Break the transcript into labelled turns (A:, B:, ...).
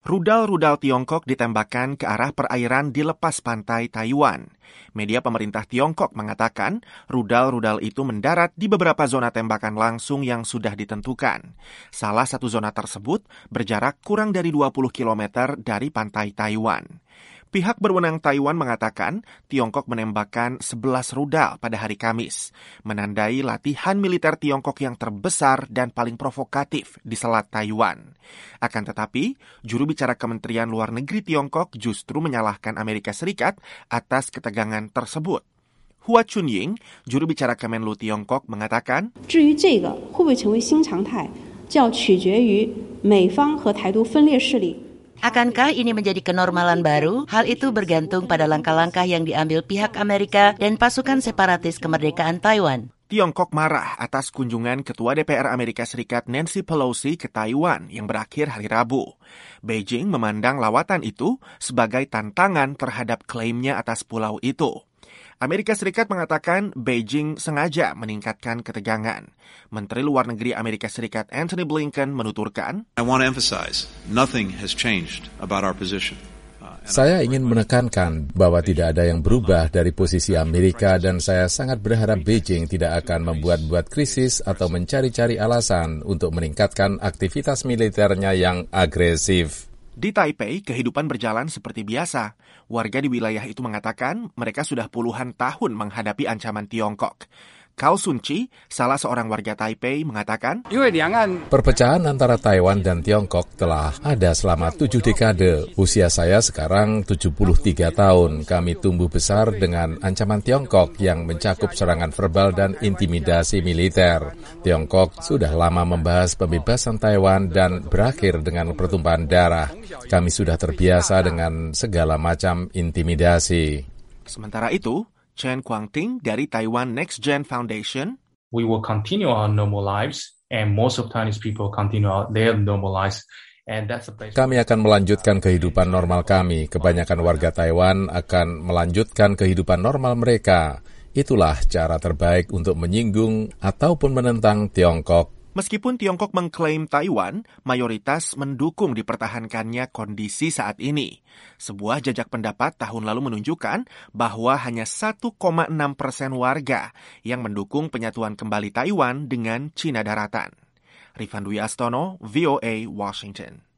A: Rudal-rudal Tiongkok ditembakkan ke arah perairan di lepas pantai Taiwan. Media pemerintah Tiongkok mengatakan rudal-rudal itu mendarat di beberapa zona tembakan langsung yang sudah ditentukan. Salah satu zona tersebut berjarak kurang dari 20 km dari pantai Taiwan. Pihak berwenang Taiwan mengatakan Tiongkok menembakkan 11 rudal pada hari Kamis, menandai latihan militer Tiongkok yang terbesar dan paling provokatif di Selat Taiwan. Akan tetapi, juru bicara Kementerian Luar Negeri Tiongkok justru menyalahkan Amerika Serikat atas ketegangan tersebut. Hua Chunying, juru bicara Kemenlu Tiongkok, mengatakan,
B: 至于这个会不会成为新常态，就要取决于美方和台独分裂势力。
C: Akankah ini menjadi kenormalan baru? Hal itu bergantung pada langkah-langkah yang diambil pihak Amerika dan pasukan separatis kemerdekaan Taiwan.
A: Tiongkok marah atas kunjungan Ketua DPR Amerika Serikat Nancy Pelosi ke Taiwan yang berakhir hari Rabu. Beijing memandang lawatan itu sebagai tantangan terhadap klaimnya atas pulau itu. Amerika Serikat mengatakan Beijing sengaja meningkatkan ketegangan. Menteri Luar Negeri Amerika Serikat Antony Blinken menuturkan,
D: I want to emphasize, nothing has changed about our position.
E: Saya ingin menekankan bahwa tidak ada yang berubah dari posisi Amerika dan saya sangat berharap Beijing tidak akan membuat-buat krisis atau mencari-cari alasan untuk meningkatkan aktivitas militernya yang agresif.
A: Di Taipei, kehidupan berjalan seperti biasa. Warga di wilayah itu mengatakan mereka sudah puluhan tahun menghadapi ancaman Tiongkok. Cao Sun-chi, salah seorang warga Taipei, mengatakan,
E: perpecahan antara Taiwan dan Tiongkok telah ada selama 7 dekade. Usia saya sekarang 73 tahun. Kami tumbuh besar dengan ancaman Tiongkok yang mencakup serangan verbal dan intimidasi militer. Tiongkok sudah lama membahas pembebasan Taiwan dan berakhir dengan pertumpahan darah. Kami sudah terbiasa dengan segala macam intimidasi.
A: Sementara itu, Chen Guangting dari Taiwan Next Gen Foundation,
F: we will continue our normal lives and most of Chinese people continue their normal lives.
E: Kami akan melanjutkan kehidupan normal kami. Kebanyakan warga Taiwan akan melanjutkan kehidupan normal mereka. Itulah cara terbaik untuk menyinggung ataupun menentang Tiongkok.
A: Meskipun Tiongkok mengklaim Taiwan, mayoritas mendukung dipertahankannya kondisi saat ini. Sebuah jajak pendapat tahun lalu menunjukkan bahwa hanya 1,6% warga yang mendukung penyatuan kembali Taiwan dengan Cina daratan. Rifan Dwi Astono, VOA, Washington.